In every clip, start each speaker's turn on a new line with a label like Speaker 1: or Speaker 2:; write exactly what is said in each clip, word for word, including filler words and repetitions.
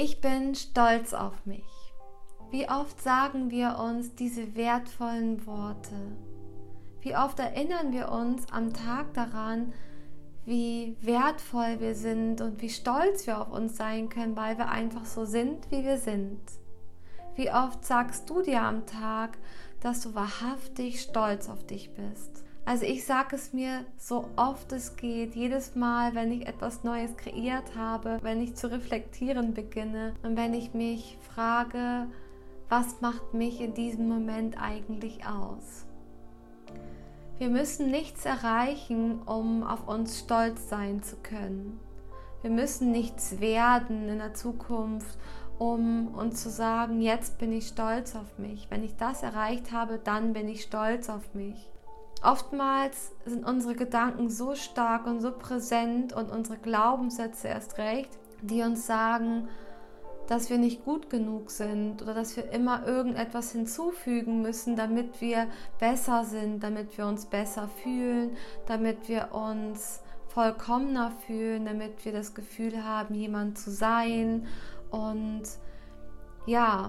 Speaker 1: Ich bin stolz auf mich. Wie oft sagen wir uns diese wertvollen Worte? Wie oft erinnern wir uns am Tag daran, wie wertvoll wir sind und wie stolz wir auf uns sein können, weil wir einfach so sind, wie wir sind? Wie oft sagst du dir am Tag, dass du wahrhaftig stolz auf dich bist? Also ich sage es mir so oft es geht, jedes Mal, wenn ich etwas Neues kreiert habe, wenn ich zu reflektieren beginne und wenn ich mich frage, was macht mich in diesem Moment eigentlich aus? Wir müssen nichts erreichen, um auf uns stolz sein zu können. Wir müssen nichts werden in der Zukunft, um uns zu sagen, jetzt bin ich stolz auf mich. Wenn ich das erreicht habe, dann bin ich stolz auf mich. Oftmals sind unsere Gedanken so stark und so präsent und unsere Glaubenssätze erst recht, die uns sagen, dass wir nicht gut genug sind oder dass wir immer irgendetwas hinzufügen müssen, damit wir besser sind, damit wir uns besser fühlen, damit wir uns vollkommener fühlen, damit wir das Gefühl haben, jemand zu sein und ja,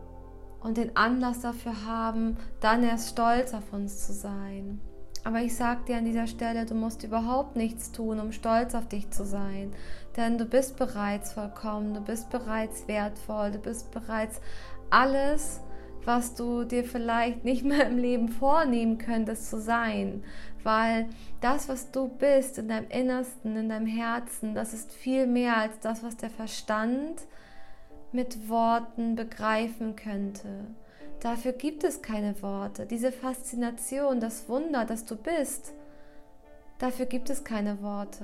Speaker 1: und den Anlass dafür haben, dann erst stolz auf uns zu sein. Aber ich sage dir an dieser Stelle, du musst überhaupt nichts tun, um stolz auf dich zu sein. Denn du bist bereits vollkommen, du bist bereits wertvoll, du bist bereits alles, was du dir vielleicht nicht mehr im Leben vornehmen könntest zu sein. Weil das, was du bist in deinem Innersten, in deinem Herzen, das ist viel mehr als das, was der Verstand mit Worten begreifen könnte. Dafür gibt es keine Worte. Diese Faszination, das Wunder, das du bist, dafür gibt es keine Worte.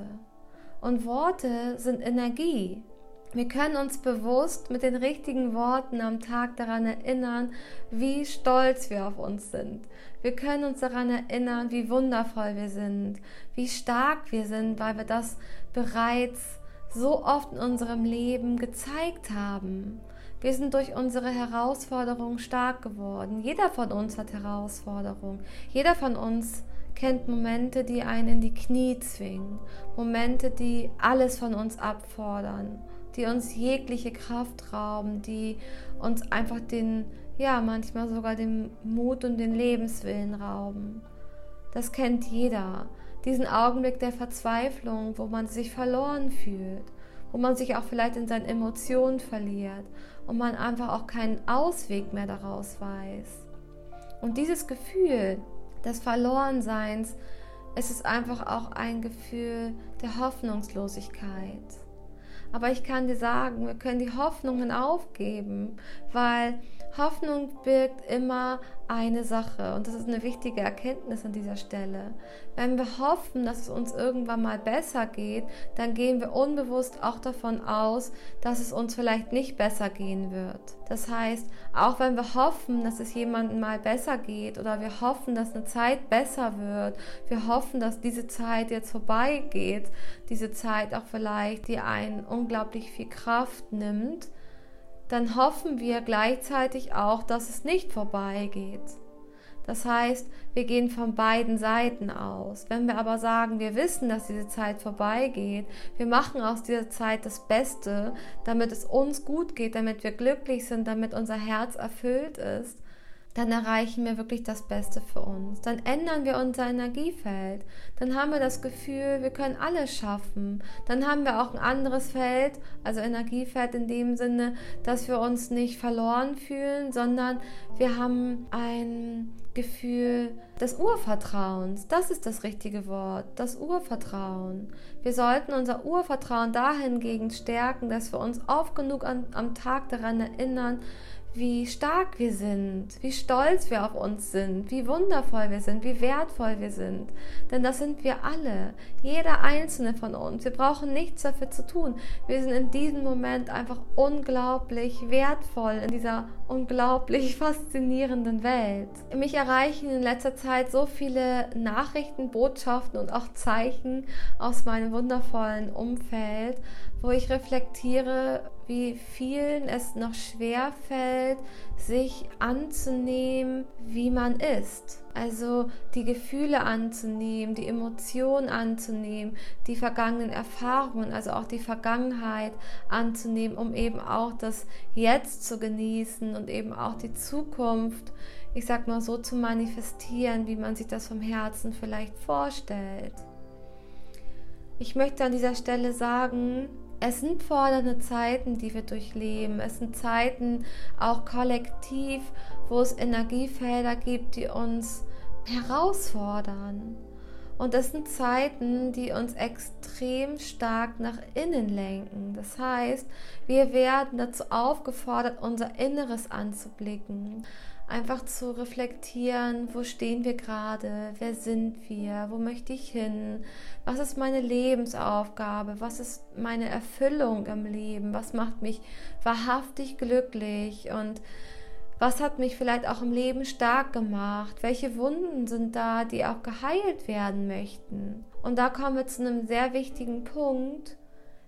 Speaker 1: Und Worte sind Energie. Wir können uns bewusst mit den richtigen Worten am Tag daran erinnern, wie stolz wir auf uns sind. Wir können uns daran erinnern, wie wundervoll wir sind, wie stark wir sind, weil wir das bereits so oft in unserem Leben gezeigt haben. Wir sind durch unsere Herausforderungen stark geworden. Jeder von uns hat Herausforderungen. Jeder von uns kennt Momente, die einen in die Knie zwingen. Momente, die alles von uns abfordern, die uns jegliche Kraft rauben, die uns einfach den, ja, manchmal sogar den Mut und den Lebenswillen rauben. Das kennt jeder. Diesen Augenblick der Verzweiflung, wo man sich verloren fühlt, wo man sich auch vielleicht in seinen Emotionen verliert und man einfach auch keinen Ausweg mehr daraus weiß. Und dieses Gefühl des Verlorenseins, es ist einfach auch ein Gefühl der Hoffnungslosigkeit. Aber ich kann dir sagen, wir können die Hoffnungen aufgeben, weil Hoffnung birgt immer eine Sache und das ist eine wichtige Erkenntnis an dieser Stelle. Wenn wir hoffen, dass es uns irgendwann mal besser geht, dann gehen wir unbewusst auch davon aus, dass es uns vielleicht nicht besser gehen wird. Das heißt, auch wenn wir hoffen, dass es jemandem mal besser geht oder wir hoffen, dass eine Zeit besser wird, wir hoffen, dass diese Zeit jetzt vorbeigeht, diese Zeit auch vielleicht, die einen unglaublich viel Kraft nimmt, dann hoffen wir gleichzeitig auch, dass es nicht vorbeigeht. Das heißt, wir gehen von beiden Seiten aus. Wenn wir aber sagen, wir wissen, dass diese Zeit vorbeigeht, wir machen aus dieser Zeit das Beste, damit es uns gut geht, damit wir glücklich sind, damit unser Herz erfüllt ist, dann erreichen wir wirklich das Beste für uns. Dann ändern wir unser Energiefeld. Dann haben wir das Gefühl, wir können alles schaffen. Dann haben wir auch ein anderes Feld, also Energiefeld in dem Sinne, dass wir uns nicht verloren fühlen, sondern wir haben ein Gefühl des Urvertrauens. Das ist das richtige Wort, das Urvertrauen. Wir sollten unser Urvertrauen dahingegen stärken, dass wir uns oft genug an, am Tag daran erinnern, wie stark wir sind, wie stolz wir auf uns sind, wie wundervoll wir sind, wie wertvoll wir sind. Denn das sind wir alle, jeder einzelne von uns. Wir brauchen nichts dafür zu tun. Wir sind in diesem Moment einfach unglaublich wertvoll in dieser unglaublich faszinierenden Welt. Mich erreichen in letzter Zeit so viele Nachrichten, Botschaften und auch Zeichen aus meinem wundervollen Umfeld, wo ich reflektiere, wie vielen es noch schwer fällt, sich anzunehmen, wie man ist. Also die Gefühle anzunehmen, die Emotionen anzunehmen, die vergangenen Erfahrungen, also auch die Vergangenheit anzunehmen, um eben auch das Jetzt zu genießen und eben auch die Zukunft, ich sag mal so, zu manifestieren, wie man sich das vom Herzen vielleicht vorstellt. Ich möchte an dieser Stelle sagen, es sind fordernde Zeiten, die wir durchleben. Es sind Zeiten auch kollektiv, wo es Energiefelder gibt, die uns herausfordern. Und es sind Zeiten, die uns extrem stark nach innen lenken. Das heißt, wir werden dazu aufgefordert, unser Inneres anzublicken. Einfach zu reflektieren, wo stehen wir gerade, wer sind wir, wo möchte ich hin, was ist meine Lebensaufgabe, was ist meine Erfüllung im Leben, was macht mich wahrhaftig glücklich und was hat mich vielleicht auch im Leben stark gemacht, welche Wunden sind da, die auch geheilt werden möchten. Und da kommen wir zu einem sehr wichtigen Punkt,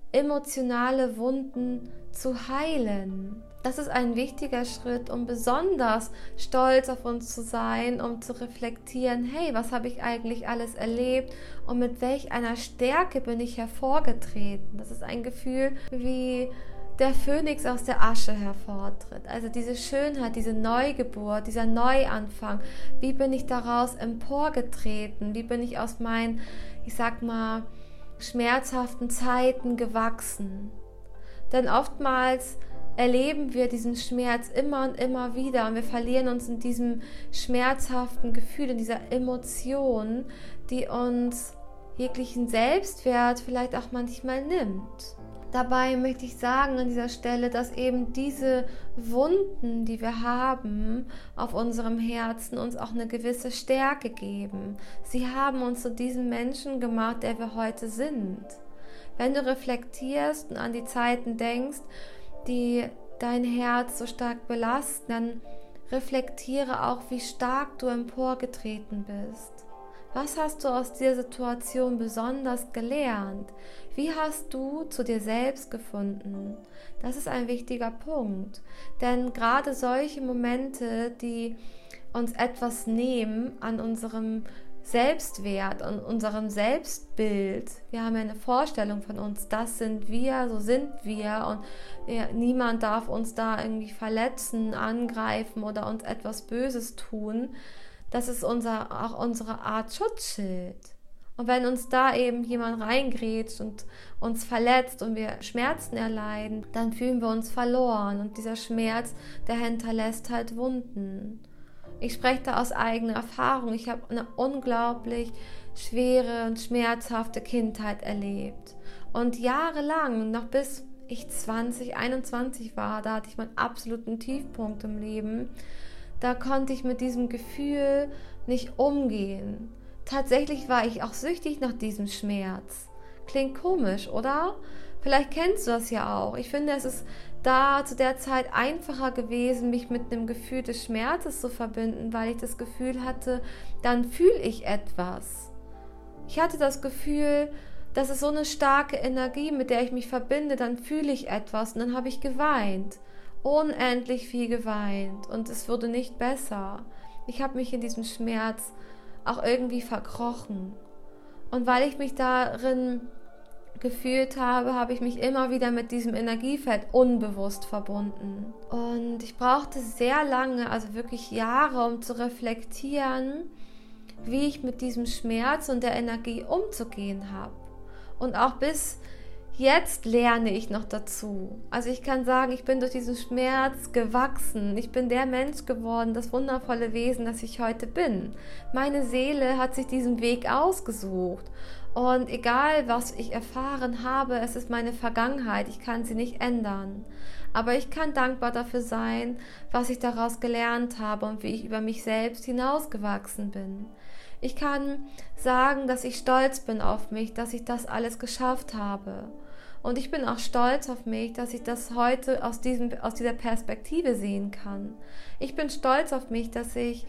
Speaker 1: emotionale Wunden zu heilen. Das ist ein wichtiger Schritt, um besonders stolz auf uns zu sein, um zu reflektieren, hey, was habe ich eigentlich alles erlebt und mit welch einer Stärke bin ich hervorgetreten. Das ist ein Gefühl, wie der Phönix aus der Asche hervortritt. Also diese Schönheit, diese Neugeburt, dieser Neuanfang. Wie bin ich daraus emporgetreten? Wie bin ich aus meinen, ich sag mal, schmerzhaften Zeiten gewachsen? Denn oftmals erleben wir diesen Schmerz immer und immer wieder und wir verlieren uns in diesem schmerzhaften Gefühl, in dieser Emotion, die uns jeglichen Selbstwert vielleicht auch manchmal nimmt. Dabei möchte ich sagen an dieser Stelle, dass eben diese Wunden, die wir haben auf unserem Herzen, uns auch eine gewisse Stärke geben. Sie haben uns zu diesem Menschen gemacht, der wir heute sind. Wenn du reflektierst und an die Zeiten denkst, die dein Herz so stark belasten, dann reflektiere auch, wie stark du emporgetreten bist. Was hast du aus dieser Situation besonders gelernt? Wie hast du zu dir selbst gefunden? Das ist ein wichtiger Punkt, denn gerade solche Momente, die uns etwas nehmen an unserem Selbstwert, an unserem Selbstbild. Wir haben ja eine Vorstellung von uns, das sind wir, so sind wir und ja, niemand darf uns da irgendwie verletzen, angreifen oder uns etwas Böses tun. Das ist unser, auch unsere Art Schutzschild. Und wenn uns da eben jemand reingrätscht und uns verletzt und wir Schmerzen erleiden, dann fühlen wir uns verloren und dieser Schmerz, der hinterlässt halt Wunden. Ich spreche da aus eigener Erfahrung. Ich habe eine unglaublich schwere und schmerzhafte Kindheit erlebt. Und jahrelang, noch bis ich zwanzig, einundzwanzig war, da hatte ich meinen absoluten Tiefpunkt im Leben, da konnte ich mit diesem Gefühl nicht umgehen. Tatsächlich war ich auch süchtig nach diesem Schmerz. Klingt komisch, oder? Vielleicht kennst du das ja auch. Ich finde, es ist da zu der Zeit einfacher gewesen, mich mit einem Gefühl des Schmerzes zu verbinden, weil ich das Gefühl hatte, dann fühle ich etwas. Ich hatte das Gefühl, das ist so eine starke Energie, mit der ich mich verbinde, dann fühle ich etwas und dann habe ich geweint. Unendlich viel geweint und es wurde nicht besser. Ich habe mich in diesem Schmerz auch irgendwie verkrochen. Und weil ich mich darin gefühlt habe, habe ich mich immer wieder mit diesem Energiefeld unbewusst verbunden. Und ich brauchte sehr lange, also wirklich Jahre, um zu reflektieren, wie ich mit diesem Schmerz und der Energie umzugehen habe. Und auch bis jetzt lerne ich noch dazu. Also ich kann sagen, ich bin durch diesen Schmerz gewachsen. Ich bin der Mensch geworden, das wundervolle Wesen, das ich heute bin. Meine Seele hat sich diesen Weg ausgesucht. Und egal, was ich erfahren habe, es ist meine Vergangenheit. Ich kann sie nicht ändern. Aber ich kann dankbar dafür sein, was ich daraus gelernt habe und wie ich über mich selbst hinausgewachsen bin. Ich kann sagen, dass ich stolz bin auf mich, dass ich das alles geschafft habe. Und ich bin auch stolz auf mich, dass ich das heute aus, diesem, aus dieser Perspektive sehen kann. Ich bin stolz auf mich, dass ich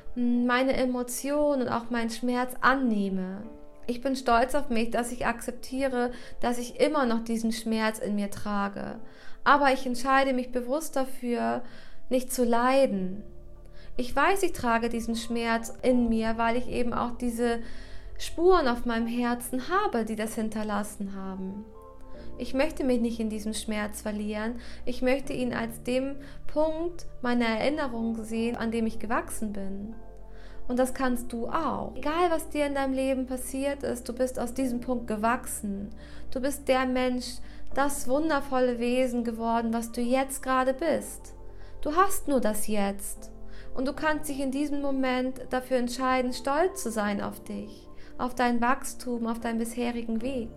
Speaker 1: meine Emotionen und auch meinen Schmerz annehme. Ich bin stolz auf mich, dass ich akzeptiere, dass ich immer noch diesen Schmerz in mir trage. aber ich entscheide mich bewusst dafür, nicht zu leiden. Ich weiß, ich trage diesen Schmerz in mir, weil ich eben auch diese Spuren auf meinem Herzen habe, die das hinterlassen haben. Ich möchte mich nicht in diesem Schmerz verlieren. Ich möchte ihn als dem Punkt meiner Erinnerung sehen, an dem ich gewachsen bin. Und das kannst du auch. Egal, was dir in deinem Leben passiert ist, du bist aus diesem Punkt gewachsen. Du bist der Mensch, das wundervolle Wesen geworden, was du jetzt gerade bist. Du hast nur das Jetzt. Und du kannst dich in diesem Moment dafür entscheiden, stolz zu sein auf dich, auf dein Wachstum, auf deinen bisherigen Weg.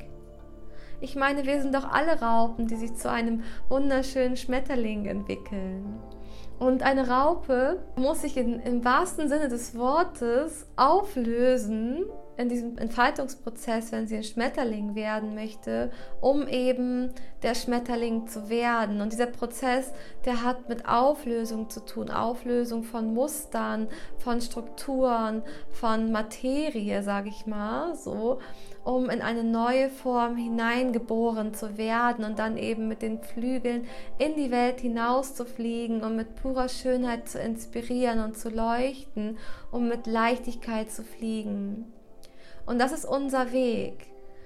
Speaker 1: Ich meine, wir sind doch alle Raupen, die sich zu einem wunderschönen Schmetterling entwickeln. Und eine Raupe muss sich in, im wahrsten Sinne des Wortes auflösen in diesem Entfaltungsprozess, wenn sie ein Schmetterling werden möchte, um eben der Schmetterling zu werden. Und dieser Prozess, der hat mit Auflösung zu tun, Auflösung von Mustern, von Strukturen, von Materie, sage ich mal, so, um in eine neue Form hineingeboren zu werden und dann eben mit den Flügeln in die Welt hinaus zu fliegen und mit purer Schönheit zu inspirieren und zu leuchten, um mit Leichtigkeit zu fliegen. Und das ist unser Weg.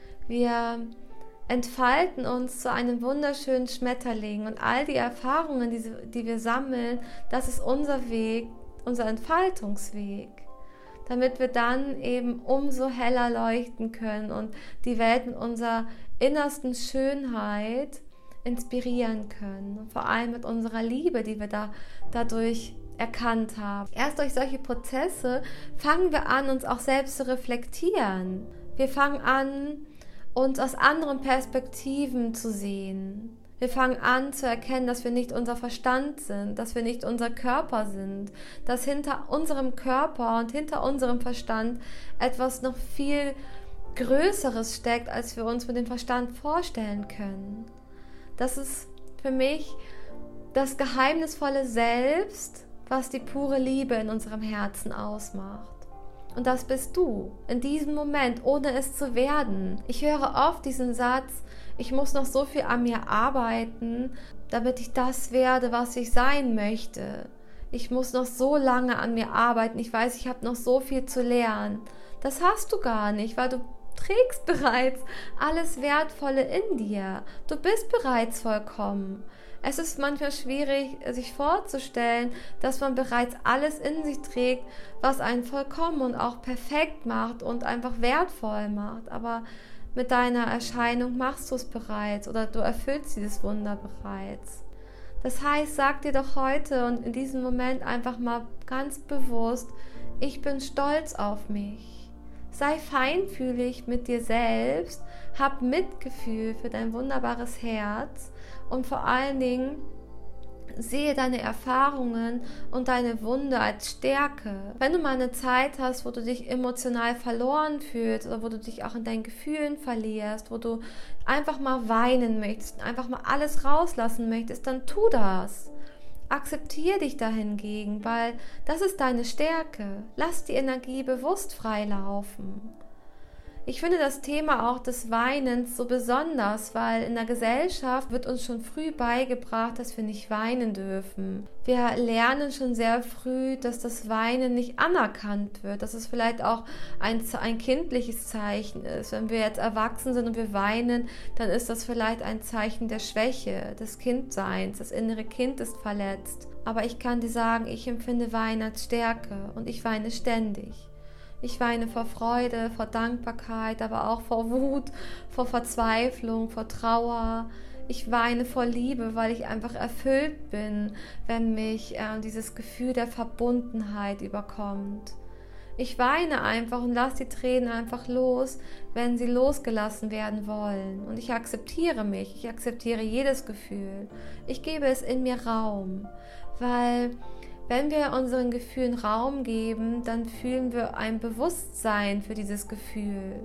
Speaker 1: Wir entfalten uns zu einem wunderschönen Schmetterling und all die Erfahrungen, die, die wir sammeln, das ist unser Weg, unser Entfaltungsweg, damit wir dann eben umso heller leuchten können und die Welt mit unserer innersten Schönheit inspirieren können. Und vor allem mit unserer Liebe, die wir da, dadurch erkannt haben. Erst durch solche Prozesse fangen wir an, uns auch selbst zu reflektieren. Wir fangen an, uns aus anderen Perspektiven zu sehen. Wir fangen an zu erkennen, dass wir nicht unser Verstand sind, dass wir nicht unser Körper sind, dass hinter unserem Körper und hinter unserem Verstand etwas noch viel Größeres steckt, als wir uns mit dem Verstand vorstellen können. Das ist für mich das geheimnisvolle Selbst, was die pure Liebe in unserem Herzen ausmacht. Und das bist du, in diesem Moment, ohne es zu werden. Ich höre oft diesen Satz, ich muss noch so viel an mir arbeiten, damit ich das werde, was ich sein möchte. Ich muss noch so lange an mir arbeiten, ich weiß, ich habe noch so viel zu lernen. Das hast du gar nicht, weil du trägst bereits alles Wertvolle in dir. Du bist bereits vollkommen. Es ist manchmal schwierig, sich vorzustellen, dass man bereits alles in sich trägt, was einen vollkommen und auch perfekt macht und einfach wertvoll macht. Aber mit deiner Erscheinung machst du es bereits oder du erfüllst dieses Wunder bereits. Das heißt, sag dir doch heute und in diesem Moment einfach mal ganz bewusst, ich bin stolz auf mich. Sei feinfühlig mit dir selbst, hab Mitgefühl für dein wunderbares Herz und vor allen Dingen sehe deine Erfahrungen und deine Wunde als Stärke. Wenn du mal eine Zeit hast, wo du dich emotional verloren fühlst oder wo du dich auch in deinen Gefühlen verlierst, wo du einfach mal weinen möchtest, einfach mal alles rauslassen möchtest, dann tu das. Akzeptiere dich dahingegen, weil das ist deine Stärke. Lass die Energie bewusst frei laufen. Ich finde das Thema auch des Weinens so besonders, weil in der Gesellschaft wird uns schon früh beigebracht, dass wir nicht weinen dürfen. Wir lernen schon sehr früh, dass das Weinen nicht anerkannt wird, dass es vielleicht auch ein, ein kindliches Zeichen ist. Wenn wir jetzt erwachsen sind und wir weinen, dann ist das vielleicht ein Zeichen der Schwäche, des Kindseins. Das innere Kind ist verletzt. Aber ich kann dir sagen, ich empfinde Weinen als Stärke und ich weine ständig. Ich weine vor Freude, vor Dankbarkeit, aber auch vor Wut, vor Verzweiflung, vor Trauer. Ich weine vor Liebe, weil ich einfach erfüllt bin, wenn mich äh, dieses Gefühl der Verbundenheit überkommt. Ich weine einfach und lasse die Tränen einfach los, wenn sie losgelassen werden wollen. Und ich akzeptiere mich, ich akzeptiere jedes Gefühl. Ich gebe es in mir Raum, weil wenn wir unseren Gefühlen Raum geben, dann fühlen wir ein Bewusstsein für dieses Gefühl.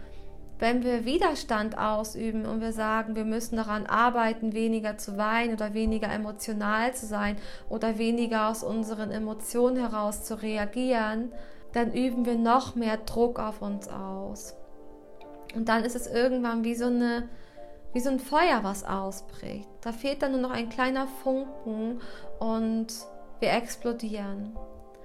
Speaker 1: Wenn wir Widerstand ausüben und wir sagen, wir müssen daran arbeiten, weniger zu weinen oder weniger emotional zu sein oder weniger aus unseren Emotionen heraus zu reagieren, dann üben wir noch mehr Druck auf uns aus. Und dann ist es irgendwann wie so eine wie so ein Feuer, was ausbricht. Da fehlt dann nur noch ein kleiner Funken und wir explodieren.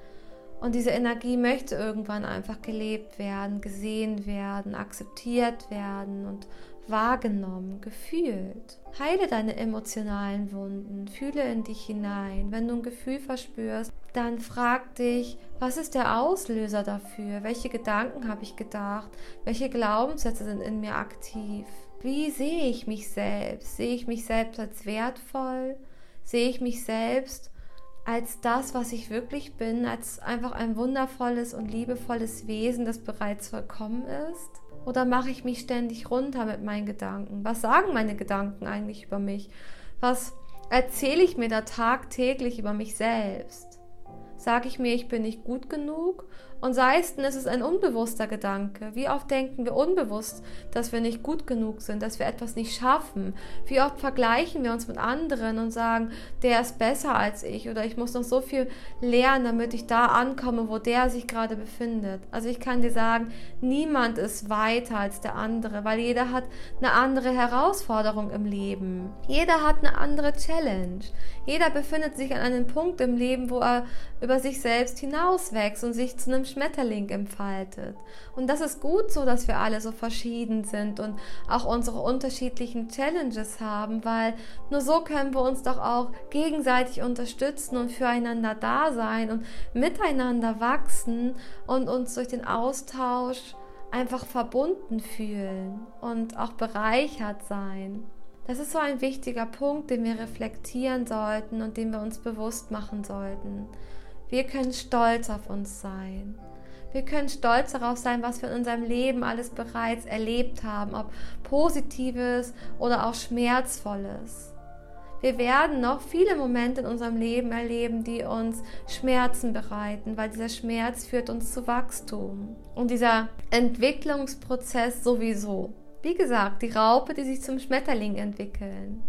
Speaker 1: Und diese Energie möchte irgendwann einfach gelebt werden, gesehen werden, akzeptiert werden und wahrgenommen, gefühlt. Heile deine emotionalen Wunden, fühle in dich hinein. Wenn du ein Gefühl verspürst, dann frag dich, was ist der Auslöser dafür? Welche Gedanken habe ich gedacht? Welche Glaubenssätze sind in mir aktiv? Wie sehe ich mich selbst? Sehe ich mich selbst als wertvoll? Sehe ich mich selbst als das, was ich wirklich bin, als einfach ein wundervolles und liebevolles Wesen, das bereits vollkommen ist? Oder mache ich mich ständig runter mit meinen Gedanken? Was sagen meine Gedanken eigentlich über mich? Was erzähle ich mir da tagtäglich über mich selbst? Sage ich mir, ich bin nicht gut genug? Und sei es denn, es ist ein unbewusster Gedanke. Wie oft denken wir unbewusst, dass wir nicht gut genug sind, dass wir etwas nicht schaffen? Wie oft vergleichen wir uns mit anderen und sagen, der ist besser als ich oder ich muss noch so viel lernen, damit ich da ankomme, wo der sich gerade befindet. Also ich kann dir sagen, niemand ist weiter als der andere, weil jeder hat eine andere Herausforderung im Leben. Jeder hat eine andere Challenge. Jeder befindet sich an einem Punkt im Leben, wo er über sich selbst hinauswächst und sich zu einem Schmetterling entfaltet. Und das ist gut so, dass wir alle so verschieden sind und auch unsere unterschiedlichen Challenges haben, weil nur so können wir uns doch auch gegenseitig unterstützen und füreinander da sein und miteinander wachsen und uns durch den Austausch einfach verbunden fühlen und auch bereichert sein. Das ist so ein wichtiger Punkt, den wir reflektieren sollten und den wir uns bewusst machen sollten. Wir können stolz auf uns sein. Wir können stolz darauf sein, was wir in unserem Leben alles bereits erlebt haben, ob Positives oder auch Schmerzvolles. Wir werden noch viele Momente in unserem Leben erleben, die uns Schmerzen bereiten, weil dieser Schmerz führt uns zu Wachstum. Und dieser Entwicklungsprozess sowieso. Wie gesagt, die Raupe, die sich zum Schmetterling entwickeln.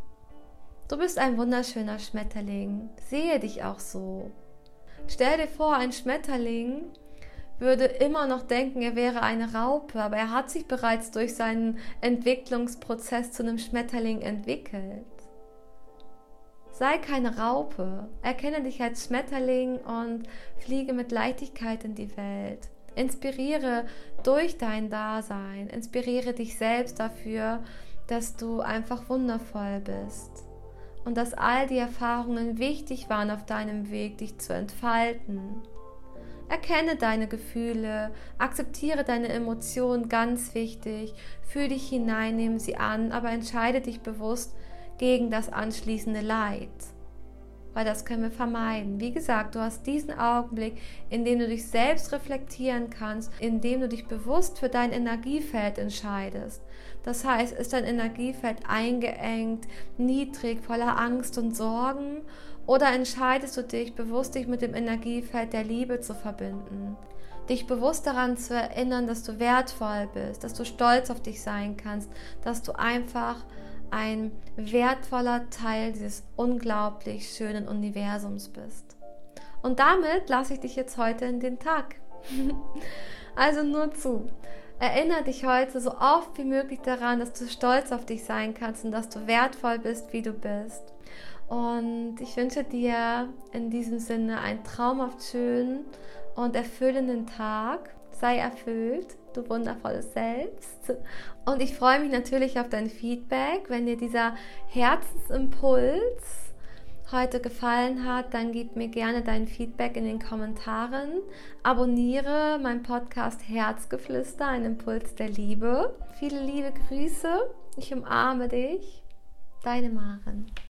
Speaker 1: Du bist ein wunderschöner Schmetterling. Sehe dich auch so. Stell dir vor, ein Schmetterling würde immer noch denken, er wäre eine Raupe, aber er hat sich bereits durch seinen Entwicklungsprozess zu einem Schmetterling entwickelt. Sei keine Raupe, erkenne dich als Schmetterling und fliege mit Leichtigkeit in die Welt. Inspiriere durch dein Dasein, inspiriere dich selbst dafür, dass du einfach wundervoll bist. Und dass all die Erfahrungen wichtig waren auf deinem Weg, dich zu entfalten. Erkenne deine Gefühle, akzeptiere deine Emotionen, ganz wichtig. Fühl dich hinein, nimm sie an, aber entscheide dich bewusst gegen das anschließende Leid. Weil das können wir vermeiden. Wie gesagt, du hast diesen Augenblick, in dem du dich selbst reflektieren kannst, in dem du dich bewusst für dein Energiefeld entscheidest. Das heißt, ist dein Energiefeld eingeengt, niedrig, voller Angst und Sorgen, oder entscheidest du dich bewusst, dich mit dem Energiefeld der Liebe zu verbinden? Dich bewusst daran zu erinnern, dass du wertvoll bist, dass du stolz auf dich sein kannst, dass du einfach ein wertvoller Teil dieses unglaublich schönen Universums bist. Und damit lasse ich dich jetzt heute in den Tag. Also nur zu. Erinnere dich heute so oft wie möglich daran, dass du stolz auf dich sein kannst und dass du wertvoll bist, wie du bist. Und ich wünsche dir in diesem Sinne einen traumhaft schönen und erfüllenden Tag. Sei erfüllt, du wundervolles Selbst. Und ich freue mich natürlich auf dein Feedback. Wenn dir dieser Herzensimpuls heute gefallen hat, dann gib mir gerne dein Feedback in den Kommentaren. Abonniere meinen Podcast Herzgeflüster, ein Impuls der Liebe. Viele liebe Grüße. Ich umarme dich. Deine Maren.